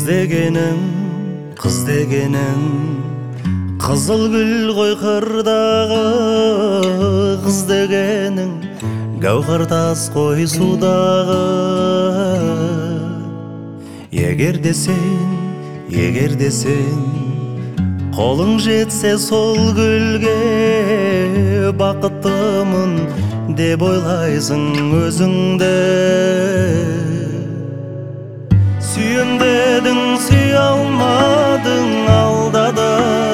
Kız degenin Kızıl gül koy kırdağı, kız degenin Gavhar tas koy sudağı. Егер десең қолың жетсе сол гүлге, бақыттымын деп ойлайсың өзіңді. Сүйем дедің, сүйе алмадың, алдады.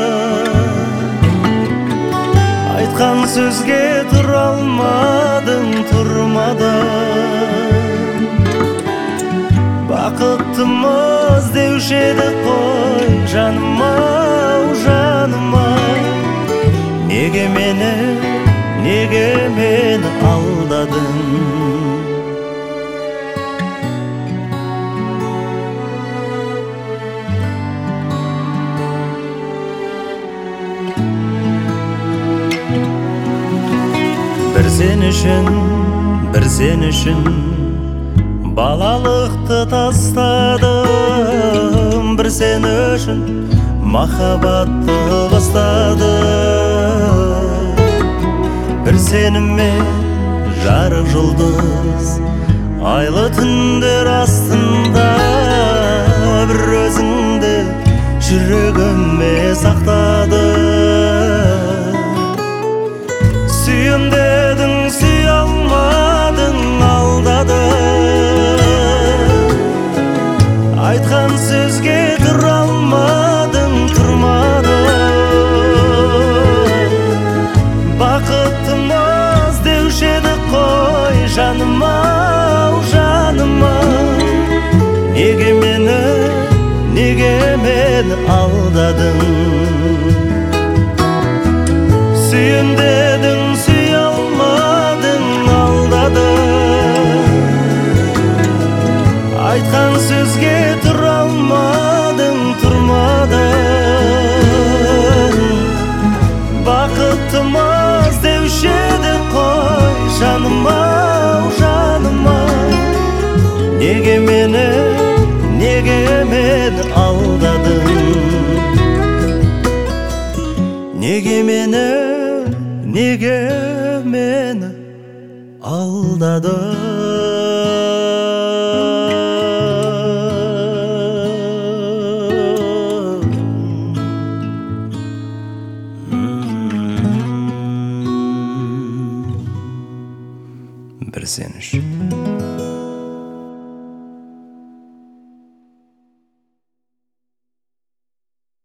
Айтқан сөзге тұра алмадың, тұрмады. Бақыттымыз деуші еді қой, жаным-ау, жаным-ау. Неге мені алдадың? Бір сен үшін балалықты тастадым, бір сен үшін махаббатты бастадым. Бір сеніме жарық жұлдыз, айлы түндер астында, бір өзіңді жүрегіме сақтадым. Сүйем дедің, сүйе алмадың, алдады. Айтқан сөзге тұра алмадың, тұрмады. Бақыттымыз деуші еді қой, жаным-ау, жаным-ау. Неге мені алдадың? Сүйем дедің, сүйе алмадың, алдады. Айтқан сөзге тұра алмадың, тұрмады. Бақыттымыз деуші еді қой, жаным-ау, жаным-ау. Неге мені алдадың? Неге мені алдадың? Бір сен үшін